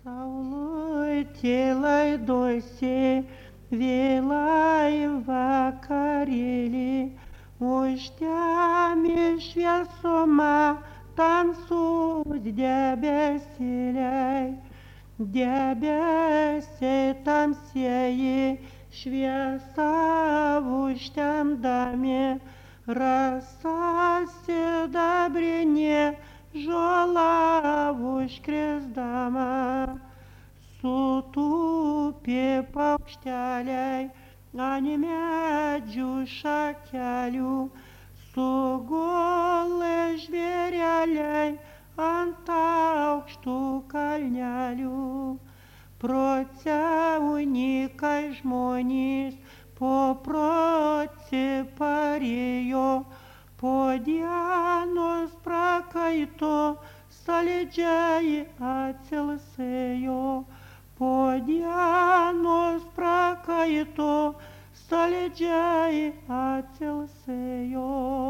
Saulutė laidosi, vėlai vakarėlį, užtemė šviesumą tamsūs debesėliai. Debesiai tamsieji šviesą užtemdami, rasa sidabrinė žola užkrisdama. Sutūpė paukšteliai ant medžių šakelių, sugulė žvėreliai ant aukštų kalnelių. Pro ceunikai žmonės po proci parėjo, po dienos prakaito salidžiai atsilsėjo. Po dienos prakaito salidžiai atsilsėjo.